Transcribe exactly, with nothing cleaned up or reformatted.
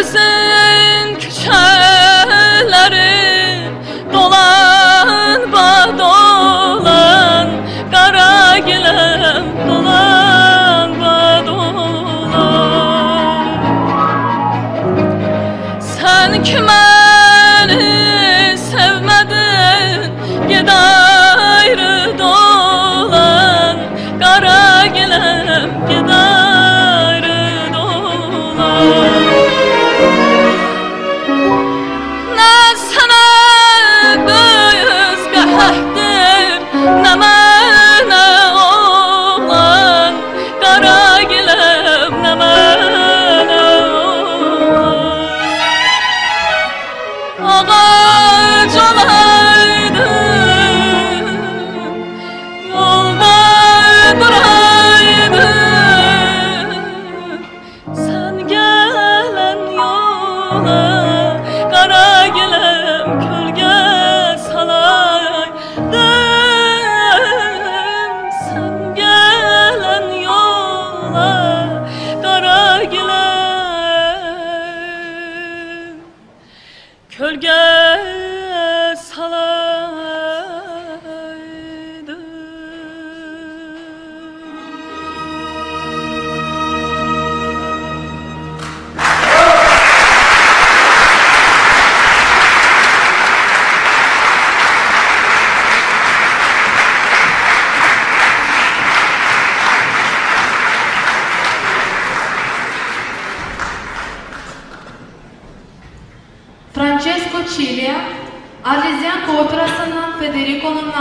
Paris'in küçeleri dolan ba dolan, kara gilem dolan ba dolan. Sen ki beni sevmedin, ged ayrı dolan, kara gilem ged ayrı dolan. Ne sana göz kahdir, ne bana oğlan, kara gilem ne bana oğlan. Ağaç olaydın, yolda duraydın, sen gelen yola kara gilem kölge salaydın. Sen gelen yola kara gilem kölge salaydın. Francesco Cilia, Arlesian Operası'ndan Federico'nun